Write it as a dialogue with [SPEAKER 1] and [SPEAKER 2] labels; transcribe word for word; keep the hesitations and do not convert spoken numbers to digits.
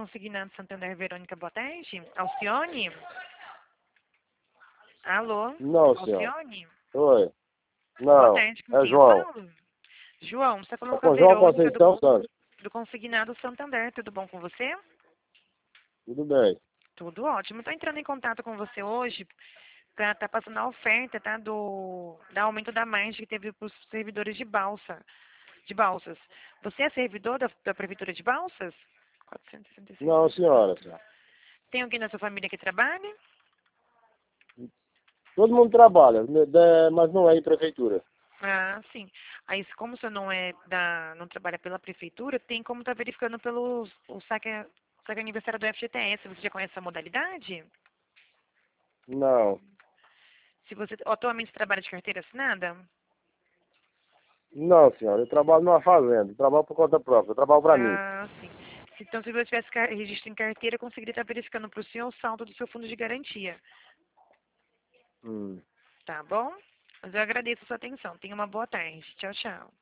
[SPEAKER 1] Consignado Santander, Verônica, boa tarde. Alcione? Alô?
[SPEAKER 2] Não, senhor.
[SPEAKER 1] Alcione?
[SPEAKER 2] Oi.
[SPEAKER 1] Boa
[SPEAKER 2] Não,
[SPEAKER 1] tarde, com
[SPEAKER 2] é
[SPEAKER 1] quem eu
[SPEAKER 2] João.
[SPEAKER 1] falo? João, você está falando
[SPEAKER 2] Tá
[SPEAKER 1] com a
[SPEAKER 2] com João
[SPEAKER 1] Verônica
[SPEAKER 2] Conceição,
[SPEAKER 1] do,
[SPEAKER 2] Santos?
[SPEAKER 1] do Consignado Santander, tudo bom com você?
[SPEAKER 2] Tudo bem.
[SPEAKER 1] Tudo ótimo. Estou entrando em contato com você hoje para estar passando a oferta, tá? Do, do aumento da margem que teve para os servidores de balsa, de balsas. Você é servidor da, da Prefeitura de Balsas? quatrocentos e sessenta e seis
[SPEAKER 2] Não,
[SPEAKER 1] ponto
[SPEAKER 2] senhora.
[SPEAKER 1] quatro. Tem alguém na sua família que trabalha?
[SPEAKER 2] Todo mundo trabalha, né, de- mas não é em prefeitura.
[SPEAKER 1] Ah, sim. Aí, como o senhor não é da, não trabalha pela prefeitura, tem como estar verificando pelo o saque, saque aniversário do F G T S. Você já conhece essa modalidade?
[SPEAKER 2] Não.
[SPEAKER 1] Se você atualmente trabalha de carteira assinada?
[SPEAKER 2] Não, senhora. Eu trabalho numa fazenda. Eu trabalho por conta própria. Eu trabalho pra mim.
[SPEAKER 1] Ah, sim. Se, então, se você tivesse car- registro em carteira, eu conseguiria estar verificando para o senhor o saldo do seu fundo de garantia.
[SPEAKER 2] Hum.
[SPEAKER 1] Tá bom? Mas eu agradeço a sua atenção. Tenha uma boa tarde. Tchau, tchau.